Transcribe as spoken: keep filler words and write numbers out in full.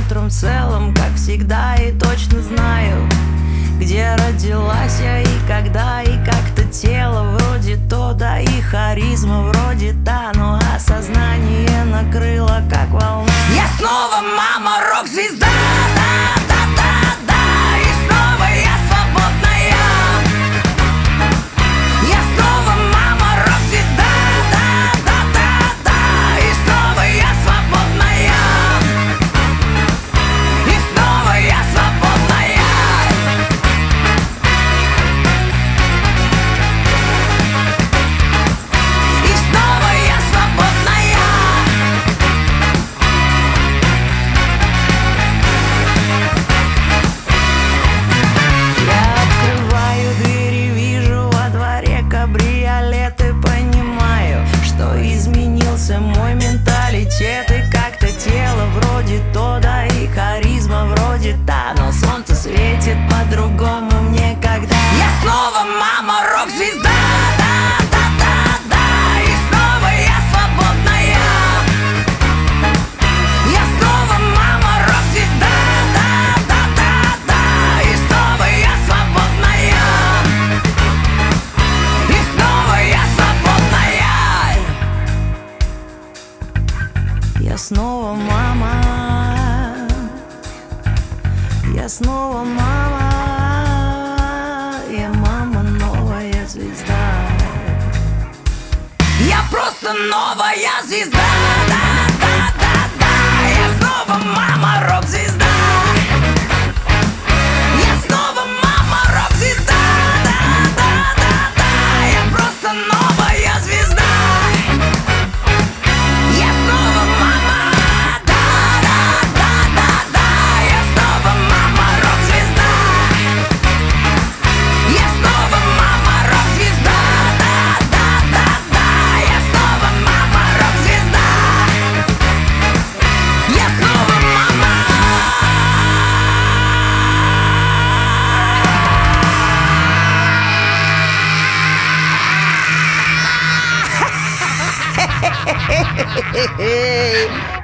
утром в целом, как всегда, и точно знаю, где родилась я и когда, и как-то тело вроде то, да и харизма вроде та, но осознание накрыло как волна. Я снова мама, рок-звезда, да, да, да, да, и снова я свободная. Я снова мама, рок-звезда, да, да, да, да, и снова я свободная. И снова я свободная. И снова я свободная. Я открываю двери, вижу во дворе кабриолет и понимаю, что изменился мой менталитет. И как-то тело вроде то, да и харизма вроде та, но солнце светит по-другому мне, когда я снова мама, рок-звезда, да, да, да, да, и снова я свободная. Я снова мама, рок-звезда, да, да, да, да, и снова я свободная. И снова я свободная. Я снова мама. Я снова мама. Я мама, новая звезда. Я просто новая звезда. Да, да, да, да. Я снова мама, рок-звезда. Я снова мама, рок-звезда. Да, да, да, да. Я просто новая звезда. Я снова мама. Да, да, да, да, да. Я снова мама, рок-звезда. Я снова мама, рок-звезда. Да, да, да, да. Я снова мама, рок-звезда. Я снова мама. Hey,